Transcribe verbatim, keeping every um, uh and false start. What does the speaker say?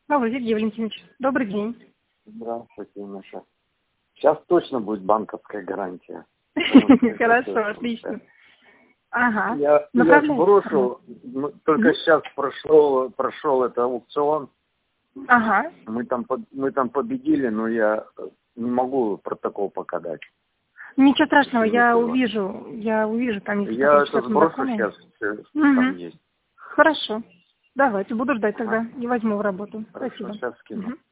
Алло, Сергей Валентинович, добрый день. Здравствуйте, Маша. Сейчас точно будет банковская гарантия. Хорошо, отлично. Ага. Я, я сброшу, только сейчас прошел, прошел это аукцион. Ага. Мы там, мы там победили, но я не могу протокол пока дать. Ничего страшного, я увижу, я увижу, там есть. Я это сброшу сейчас, там есть. Хорошо. Давайте, буду ждать тогда. Не возьму в работу. Спасибо. Сейчас скину.